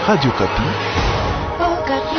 Radio Kapi. Oh, Kapi.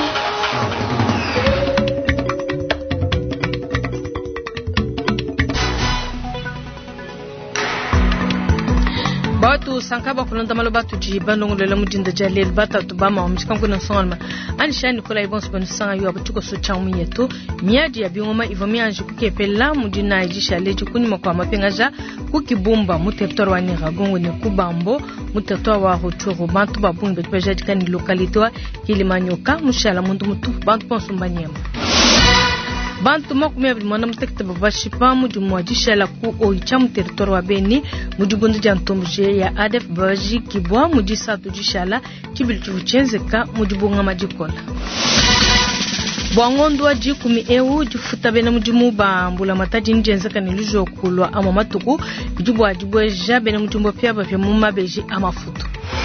Batu sankaba kulonda malobatu jibandongo lela mudinda jalel bata tubama omchikangu na sonalma anisha Nicola ibons banu sanga yo abutuko so chamu yetu miadi ya bingoma ivomi anje kukepela mudina ijisha leji kunima kwa mapengaja kukibumba mu territoire wa Nyiragongo ne Kubambo mu territoire wa Rutshuru bantu babunga bepeja dikani localité wa Kilimanyoka mushala mundu mutu bantu ponsumbanyema bantu makumya bilimwana mutekete babashipa mujumwajisha la ku oicha mu territoire wa Beni mujugundu jantomje ya ADF baji kibwa mujisa tujishala kibilituchenzeka mujubunga majikola Bwangondo aji kumi ewu jufuta bena mujumu bambula mataji njenzeka nilujo kulwa ama matuku jubwa jibweja bena mujumbo pya bafya mumma beji amafuto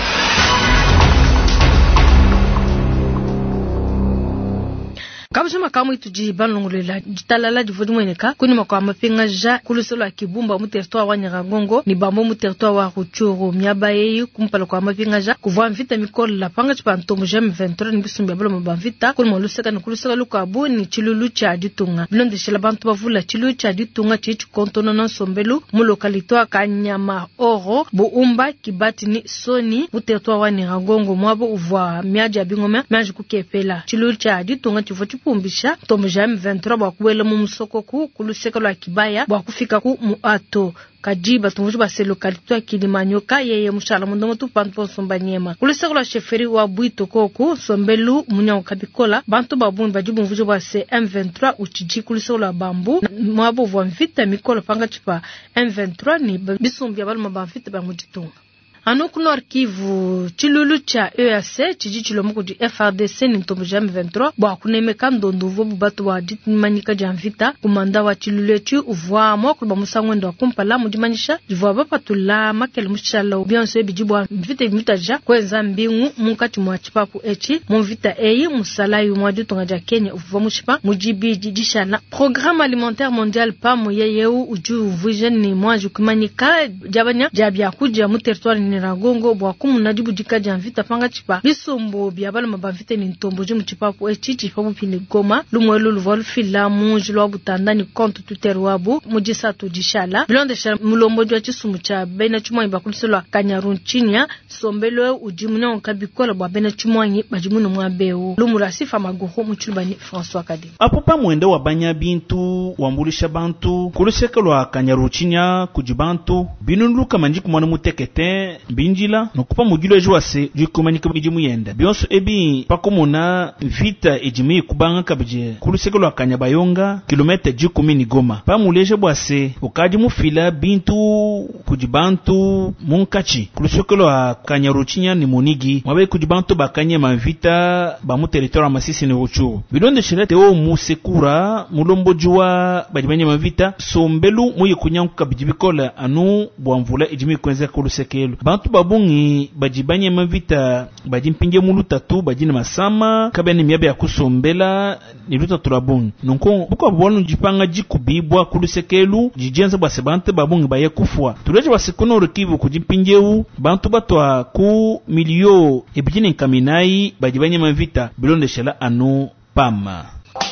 Kabujama kamu ituji banlongolela jitalala jivodumweneka kuni makwa mapengaja kulusolo akibumba mu territoire wa Nyiragongo ni bambo mu territoire wa Rutshuru miabaye kumpala kwa mapengaja kuvwa mvita mikolo la panga chipantomo jam 23 ni bisumbi abalo mabamvita kuni moluseka ni kuluseka lukabu ni chilulu cha ditunga bilonde shela bantu bavula chilulu cha ditunga chichu kontono na sombelu mu lokalito akanyama oro buumba kibati ni soni mu territoire wa Nyiragongo mwabo uvwa miaja bingoma miaji kukepela chilulu cha ditunga chivoti pumbisha tomjam 23 bakuwela mu musoko ku kuluseka lwa kibaya bakufika ku muato kajiba tumuju base localité Kilimanyoka yeye mushala mundomo tu panto sombanyema kuluseka lwa sheferi wa Bwito koko sombelu munyao kabikola bantu babumba bajibu mvujo base M23 uchiji kuluseka lwa bambu mwabo vwa mvita mikolo panga chipa M23 ni bisumbi abalo mabamvita bamujitunga Anoku Nord Kivu chilulu cha EAC chiji chilomuko di FRDC ni ntombo jam 23 bwa kunemeka ndondovo bubatu wa ditmanika janvita kumanda wa chilulu echu uvwa moko ba musangwendo wa kumpala mudimanyisha jivwa bapatula makele mushala ubionso ebijibwa mvita imutaja kwenza mbingu munkati mwachipapu echi mvita eyi musalayu mwajutonga ja Kenya uvwa mushipa mujibi jijishana Programme Alimentaire Mondial PAM yeyeu uju vision ni mwaju kumanika jabanya jabya kuja mu territoire Nyiragongo bwakumu najibu jikaja mvita panga chipa bisombo byabala mabamvite ni ntombo ju muchipapu echichi papu pine Goma lumwelo luvolu filamu jilwa butanda ni kontu tuterwabu mujisa tujishala bilonde shala mulombo jwa chisumu cha bena chumwa ibakuliselwa Kanyarunchinya sombelo ujimuna onkabikola bwa bena chumwanyi bajimuno mwabeu lumurasifa magoho muchulubani François Kadi apopa mwende wa banya bintu wambulisha bantu kulisekelwa Kanyarunchinya kujibantu binunuluka manjiku mwana mutekete binjila nokupa mugilo ejwase jukomanyika bijimu yenda bionso ebi pakomona vita ejimi kubanga kabije kulusekelo Kanyabayonga kilomita 10 ni Goma pamuleje bwase ukaji mufila bintu kujibantu munkachi kulusekelo Kanyaruchinya ni Monigi mwabe kujibantu bakanye mavita ba mu territoire Masisi ni Rutshuru bilonde shirete o musekura mulombo juwa bajibanye mavita sombelu muyi kunyanka bijibikola anu bwamvula ejimi kwenza kulusekelo bantu babungi bajibanye mavita bajimpinge mulu tatu bajina masama kabene miabe ya kusombela ni luta turabungi nonko buko bwanu jipanga jikubibwa kulusekelu jijenza base bantu babungi baye kufwa tuleje basikono Kivu kujimpingeu bantu batwa ku milio ebijine nkaminai bajibanye mavita bilonde shela anu pama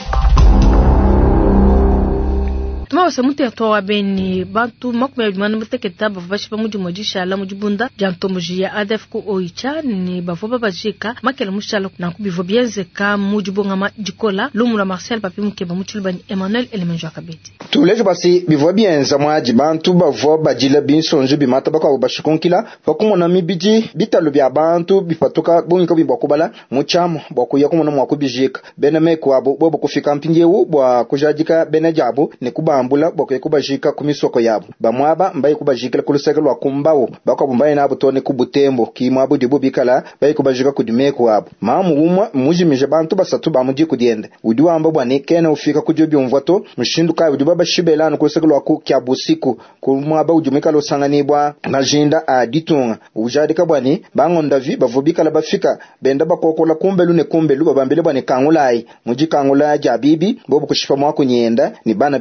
Tumawasa mutertoire wa Beni bantu makumya bimana muteketa bavashipa mujumojisha la mujibunda jantomoji ya ADF ku oicha ni bavoba bajika makela mushala na kubivo bienzeka mujibonga majikola lumula Marcel papi mukeba muchulubani Emmanuel Elemenjo Kabeti tuleje basi bivo bienza mwaji bantu bavo bajila binsonju bimata bakwa bashikonkila bakumona mibiji bitalo bya bantu bifatuka bongiko bibakubala muchamo bakuya kumona mwakubijika bename kwabo bobo kufika mpingewu bwa kujajika benajabo ne kuba ambula bokwe kubajika kumisoko yabo bamwaba mbaye kubajika kulusekelwa kumbawo bakabumbaye nabo tone kubutembo kimwabo dibo bikala baye kubajika kudimeko wabo mamu umwa mujimije bantu basatu bamuji kudienda udiwamba bwane kena ufika kujobi umvato mushinduka udiba bashibelana kulusekelwa ku kyabusiku kumwaba ujumika losanganibwa najinda aditunga ujadika bwane bangondavi bavubikala bafika benda bakokola kumbelu babambele bwane kangulai muji kangula jabibi bobo kushifa mwako nyenda ni bana benda bon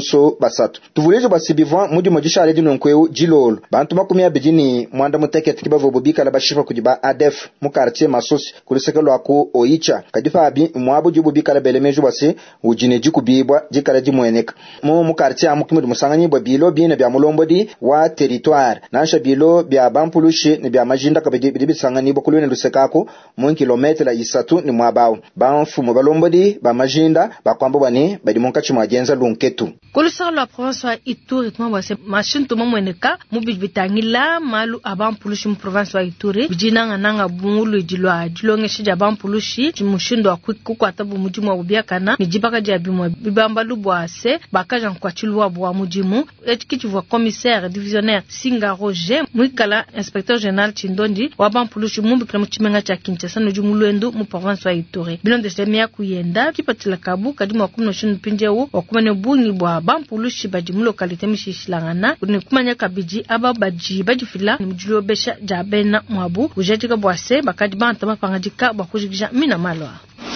bonso basatu tuvulejo basibivwa mudi mojishale dino nkweu jilolo bantu makumi abijini mwanda muteketi kiba vobobika la bashifa kujiba ADF mu quartier Masosi kulisekelo ako Oicha kadifa abi mwabu jubobika la belemejo base ujine jikubibwa jikala jimweneka mu quartier amukimudi musanganyi bwa bilo bine bya mulombodi wa territoire nasha bilo bya bampulushi ni bya majinda kabidi bisangani bokulwene lusekako mu kilometre la isatu ni mwabao banfu mu balombodi ba majinda bakwamba bani badi monka chimwagenza lunketu kulisalo la province wa Ituri tumwa se machine to mweneka mu bitangila malu abampulushi mu province wa Ituri bijinanga nanga bungulu jilwa jilongeshe jabampulushi jimushindo akukuko atabu mujimu wa ubiakana nijibaka jabimwa bibamba lubwase bakaja kwa chilwa bwa mujimu etikiti wa commissaire divisionnaire Singa Roger mwikala inspecteur général Chindondi wa bampulushi mumbi kila muchimenga cha Kinshasa no jumulwendo mu province wa Ituri bilonde semia kuyenda kipatila kabu kadimo kumno shinu pinjewu wakumane bungi bwa bampulushi bajimu lokalite mishishilangana kune kumanya kabiji aba baji fila ni mjulo besha jabena mwabu ujetika bwase bakadi banta mapangajika bakujikisha mina malwa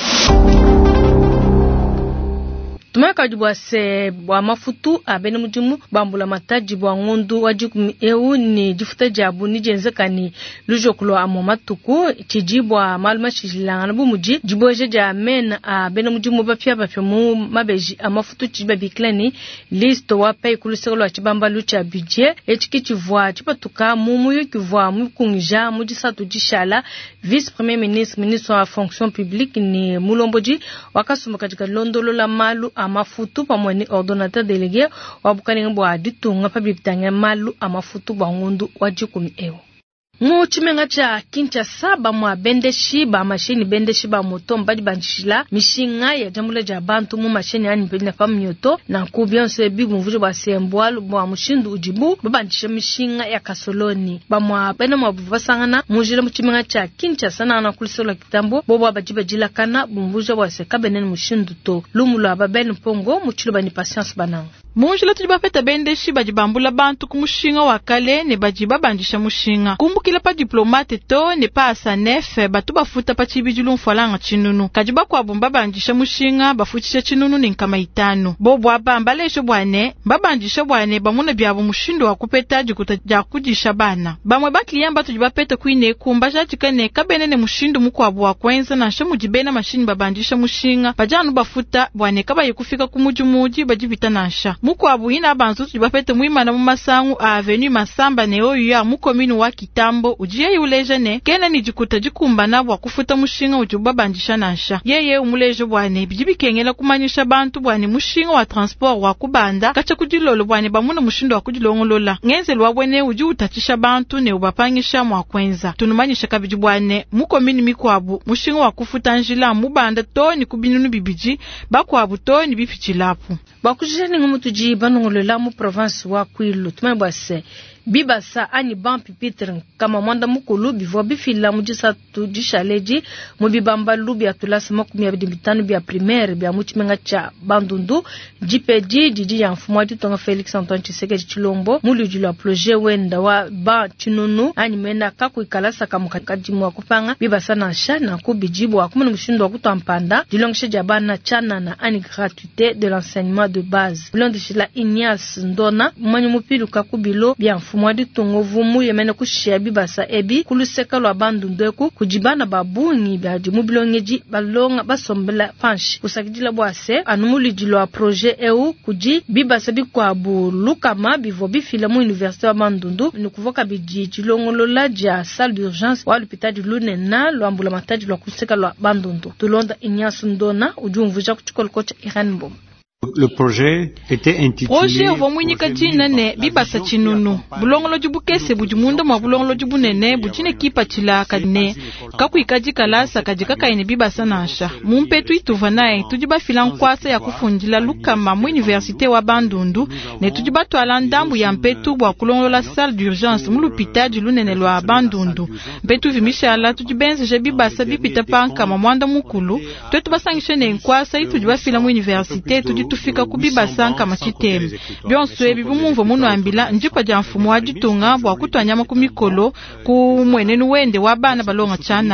tumaka jibwa se bwa mafutu abene mujimu bambula mataji bwa ngondu wajikumi ni jifuta jabu ni jenzekani lujokulo amomatuku chijibwa maluma shilangana bu muji jiboje jamen abene mujimu bapya mu mabeji amafutu chiba biklani listo wa pay kuliselo achibamba lucha budget echikichivwa chipatuka mumuyo kivwa mukungija mujisatu jishala vice premier ministre wa fonction publique ni mulomboji wakasumba katika londolo la malu amafutu pamwe ni ordonnateur délégué wabukani ngwa ditunga pabitanga malu amafutu bangundu wajikumi ewo chimenga cha Kinshasa bamwa bendeshi ba mashini bendeshi ba moto mbadi banchila mishinga ya jamule ja bantu mu mashini ani pena famnyoto na kubionse bibu mvujo ba sembwalu bwa mushindu ujibu babantisha mishinga ya kasoloni bamwa bena mabuvasangana mujile mu chimenga cha Kinshasa na kulisola kitambo bobo abajiba jila kana bumvujo bwa sekabenen mushindu to lumulo ababeni pongo muchilo bani patience bananga munjila tujiba peta bendeshi bajibambula bantu kumushinga wakale ne bajiba bandisha mushinga kumbukila pa diplomate to ne pa asanef batu bafuta pa chibijulu mfalanga chinunu kajiba kwa bumba bandisha mushinga bafutisha chinunu ni nkama itano bobo abamba lesho bwane babandisha bwane bamuna byabo mushindo wakupeta jikuta jakujisha bana bamwe bakliyamba tujiba peta kuine kumba jachikane kabene ne mushindo mukwabo wakwenza na shamujibena mashini babandisha mushinga bajanu bafuta bwane kaba yekufika kumujumuji bajibita nasha mukwabo ina banzu tujibapete muimana mu masangu a avenue Masamba ne oyu ya mu commune wa Kitambo ujiye yuleje ne kena ni jikuta jikumba na bwa kufuta mushinga ujuba bandisha nasha yeye umuleje bwane bijibikengela kumanyisha bantu bwane mushinga wa transport wa kubanda kacha kujilolo bwane bamuna mushindo wa kujilongolola ngenzelwa bwene uji utatisha bantu ne ubapangisha mwa kwenza tunumanyisha kabiji bwane mu commune mikwabu mushinga wa kufuta njila mubanda to ni kubinunu bibiji bakwabu to ni bifichilapu bakujene ngumutuji banongolela mu province wa Kwilu tumebase bibasa ani ban pipitre kama mwanda mukulu bivwa bifila mujisa tujishaleji mubibamba lubi atulasa makumi ya bidibitanu bia primaire bia muchimenga cha bandundu jipeji jiji ya mfumwa jitonga Felix Antoine Tshisekedi Chilombo muli jula projet wenda wa ba chinunu ani mena kaku ikalasa kamukakajimu wa kupanga bibasa na sha na kubijibu wa kumuna mshindu wa kutampanda jilongishe jabana chana na ani gratuité de l'enseignement de base bilondi shila Ignace Ndona mwanyu mupilu kakubilo bia mwadi tongovu mu yemene kushia bibasa ebi kuluseka lwa bandundeku kujibana babungi badi mubilongeji balonga basombela panshi kusakidila bwase anumuli jilwa projet eu kuji bibasa bikwabu lukama bivo bifila mu université wa bandundu nukuvoka biji jilongolola ja salle d'urgence wa l'hôpital du Lunena lwambula mataji lwa kuseka lwa bandundu tulonda Ignace Ndona ujumvuja kuchikola kocha Iran Mbom. Le projet était intitulé Projet vomwinyika jina ne bibasa chinunu bulongolo jubukese bujumunda mwa bulongolo jubunene bujine kipa chila kadine kakuikaji kalasa kajikaka ine bibasa nasha mumpetu ituva nae tujiba filankwasa ya kufunjila lukama mu université wa Bandundu ne tujiba twala ndambu ya mpetu bwa kulongolola salle d'urgence mu l'hôpital du Lunene lwa Bandundu mpetu vimishala tujibenze je bibasa bipita panka mwanda mukulu twetu basangishe ne nkwasa itujiba fila mu université tufika kubibasa nkama chitemu byonso ebi bumumvo muno ambila njikwa ja mfumo wa jitunga bwa kutwanyama kumikolo ku mwenenu wende wa bana balonga chanana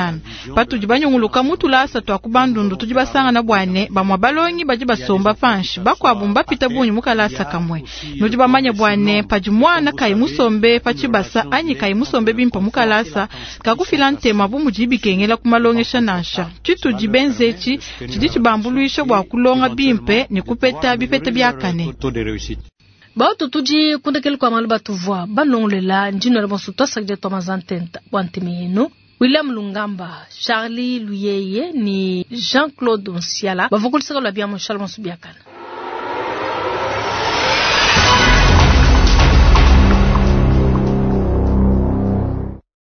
patu jibanyonguluka mutu lasa twa kubandundu tujibasanga na bwane bamwa balongi bajibasomba fanshi bakwabumba pita bunyu mukalasa kamwe nujibamanya bwane pajimwana kai musombe pachibasa anyi kai musombe bimpa mukalasa kakufila ntema bumujibikengela kumalongesha nasha chitu jibenzechi chidi chibambuluisha bwa kulonga bimpe ni kupeta bipete byakane Bautu tuji kundekele kwa maluba tuvwa banongulela njino la bonsu tosakje tomazantenta wantimenu William Lungamba, Charlie Luyeye ni Jean-Claude Onsiala bavokulisaka la biamo Charles Monsubiakana.